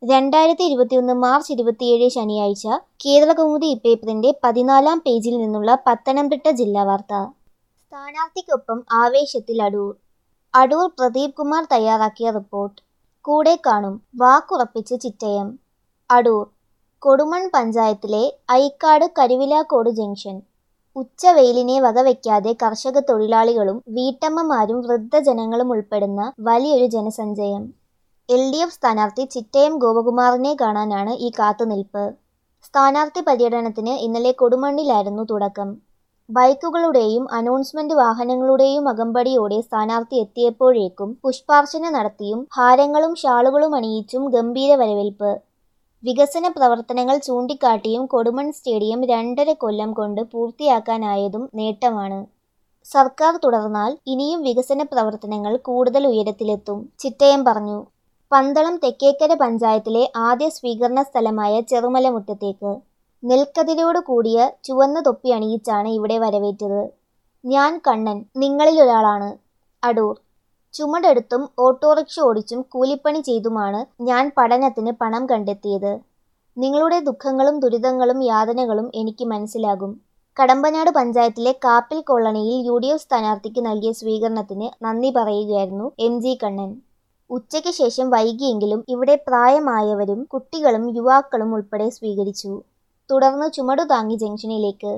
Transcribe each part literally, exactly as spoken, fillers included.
രണ്ടായിരത്തി ഇരുപത്തിയൊന്ന് മാർച്ച് ഇരുപത്തിയേഴ് ശനിയാഴ്ച കേരളകൗമുദി ഇപ്പേപ്പറിന്റെ പതിനാലാം പേജിൽ നിന്നുള്ള പത്തനംതിട്ട ജില്ലാ വാർത്ത. സ്ഥാനാർത്ഥിക്കൊപ്പം ആവേശത്തിൽ അടൂർ. അടൂർ പ്രദീപ് കുമാർ തയ്യാറാക്കിയ റിപ്പോർട്ട്. കൂടെ കാണും വാക്കുറപ്പിച്ച് ചിറ്റയം. അടൂർ കൊടുമൺ പഞ്ചായത്തിലെ ഐക്കാട് കരുവിലാക്കോട് ജംഗ്ഷൻ. ഉച്ചവെയിലിനെ വകവയ്ക്കാതെ കർഷക തൊഴിലാളികളും വീട്ടമ്മമാരും വൃദ്ധജനങ്ങളും ഉൾപ്പെടുന്ന വലിയൊരു ജനസഞ്ചയം. എൽ ഡി എഫ് സ്ഥാനാർത്ഥി ചിറ്റയം ഗോപകുമാറിനെ കാണാനാണ് ഈ കാത്തുനിൽപ്പ്. സ്ഥാനാർത്ഥി പര്യടനത്തിന് ഇന്നലെ കൊടുമണ്ണിലായിരുന്നു തുടക്കം. ബൈക്കുകളുടെയും അനൗൺസ്മെന്റ് വാഹനങ്ങളുടെയും അകമ്പടിയോടെ സ്ഥാനാർത്ഥി എത്തിയപ്പോഴേക്കും പുഷ്പാർച്ചന നടത്തിയും ഹാരങ്ങളും ഷാളുകളും അണിയിച്ചും ഗംഭീര വരവേൽപ്പ്. വികസന പ്രവർത്തനങ്ങൾ ചൂണ്ടിക്കാട്ടിയും കൊടുമൺ സ്റ്റേഡിയം രണ്ടര കൊല്ലം കൊണ്ട് പൂർത്തിയാക്കാനായതും നേട്ടമാണ്. സർക്കാർ തുടർന്നാൽ ഇനിയും വികസന പ്രവർത്തനങ്ങൾ കൂടുതൽ ഉയരത്തിലെത്തും, ചിറ്റയം പറഞ്ഞു. പന്തളം തെക്കേക്കര പഞ്ചായത്തിലെ ആദ്യ സ്വീകരണ സ്ഥലമായ ചെറുമലമുറ്റത്തേക്ക് നെൽക്കതിരോട് കൂടിയ ചുവന്ന തൊപ്പി അണിയിച്ചാണ് ഇവിടെ വരവേറ്റത്. ഞാൻ കണ്ണൻ, നിങ്ങളിലൊരാളാണ്. അടൂർ ചുമടെടുത്തും ഓട്ടോറിക്ഷ ഓടിച്ചും കൂലിപ്പണി ചെയ്തുമാണ് ഞാൻ പഠനത്തിന് പണം കണ്ടെത്തിയത്. നിങ്ങളുടെ ദുഃഖങ്ങളും ദുരിതങ്ങളും യാതനകളും എനിക്ക് മനസ്സിലാകും. കടമ്പനാട് പഞ്ചായത്തിലെ കാപ്പിൽ കോളനിയിൽ യു ഡി എഫ് സ്ഥാനാർത്ഥിക്ക് നൽകിയ സ്വീകരണത്തിന് നന്ദി പറയുകയായിരുന്നു എം ജി കണ്ണൻ. ഉച്ചയ്ക്ക് ശേഷം വൈകിയെങ്കിലും ഇവിടെ പ്രായമായവരും കുട്ടികളും യുവാക്കളും ഉൾപ്പെടെ സ്വീകരിച്ചു. തുടർന്ന് ചുമടുതാങ്ങി ജംഗ്ഷനിലേക്ക്.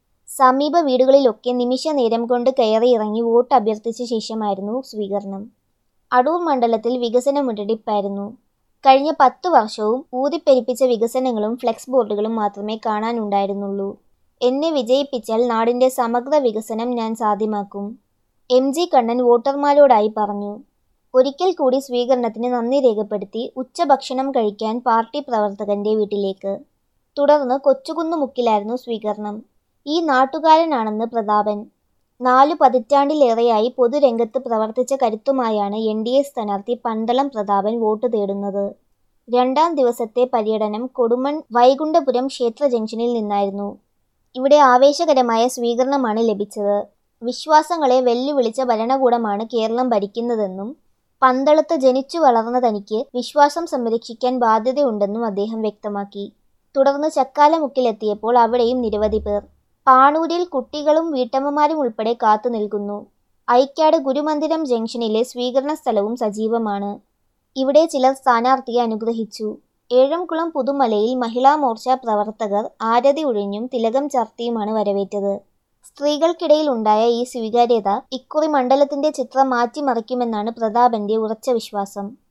സമീപ വീടുകളിലൊക്കെ നിമിഷ നേരം കൊണ്ട് കയറിയിറങ്ങി വോട്ട് അഭ്യർത്ഥിച്ച ശേഷമായിരുന്നു സ്വീകരണം. അടൂർ മണ്ഡലത്തിൽ വികസന മുരടിപ്പായിരുന്നു. കഴിഞ്ഞ പത്തു വർഷവും ഊതിപ്പെരിപ്പിച്ച വികസനങ്ങളും ഫ്ലെക്സ് ബോർഡുകളും മാത്രമേ കാണാനുണ്ടായിരുന്നുള്ളൂ. എന്നെ വിജയിപ്പിച്ചാൽ നാടിന്റെ സമഗ്ര വികസനം ഞാൻ സാധ്യമാക്കും, എം ജി കണ്ണൻ വോട്ടർമാരോടായി പറഞ്ഞു. ഒരിക്കൽ കൂടി സ്വീകരണത്തിന് നന്ദി രേഖപ്പെടുത്തി ഉച്ചഭക്ഷണം കഴിക്കാൻ പാർട്ടി പ്രവർത്തകന്റെ വീട്ടിലേക്ക്. തുടർന്ന് കൊച്ചുകുന്നുമുക്കിലായിരുന്നു സ്വീകരണം. ഈ നാട്ടുകാരനാണെന്ന് പ്രതാപൻ. നാലു പതിറ്റാണ്ടിലേറെയായി പൊതുരംഗത്ത് പ്രവർത്തിച്ച കരുത്തുമായാണ് എൻ ഡി എ സ്ഥാനാർത്ഥി പന്തളം പ്രതാപൻ വോട്ട് തേടുന്നത്. രണ്ടാം ദിവസത്തെ പര്യടനം കൊടുമൺ വൈകുണ്ഠപുരം ക്ഷേത്ര ജംഗ്ഷനിൽ നിന്നായിരുന്നു. ഇവിടെ ആവേശകരമായ സ്വീകരണമാണ് ലഭിച്ചത്. വിശ്വാസങ്ങളെ വെല്ലുവിളിച്ച ഭരണകൂടമാണ് കേരളം ഭരിക്കുന്നതെന്നും പന്തളത്ത് ജനിച്ചു വളർന്ന തനിക്ക് വിശ്വാസം സംരക്ഷിക്കാൻ ബാധ്യതയുണ്ടെന്നും അദ്ദേഹം വ്യക്തമാക്കി. തുടർന്ന് ചക്കാലമുക്കിലെത്തിയപ്പോൾ അവിടെയും നിരവധി പേർ. പാണൂരിൽ കുട്ടികളും വീട്ടമ്മമാരും ഉൾപ്പെടെ കാത്തു നിൽക്കുന്നു. ഐക്കാട് ഗുരുമന്ദിരം ജംഗ്ഷനിലെ സ്വീകരണ സ്ഥലവും സജീവമാണ്. ഇവിടെ ചിലർ സ്ഥാനാർത്ഥിയെ അനുഗ്രഹിച്ചു. ഏഴംകുളം പുതുമലയിൽ മഹിളാ മോർച്ച പ്രവർത്തകർ ആരതി ഉഴിഞ്ഞും തിലകം ചാർത്തിയുമാണ് വരവേറ്റത്. സ്ത്രീകൾക്കിടയിൽ ഉണ്ടായ ഈ സ്വീകാര്യത ഇക്കുറി മണ്ഡലത്തിന്റെ ചിത്രം മാറ്റിമറിക്കുമെന്നാണ് പ്രതാപന്റെ ഉറച്ച വിശ്വാസം.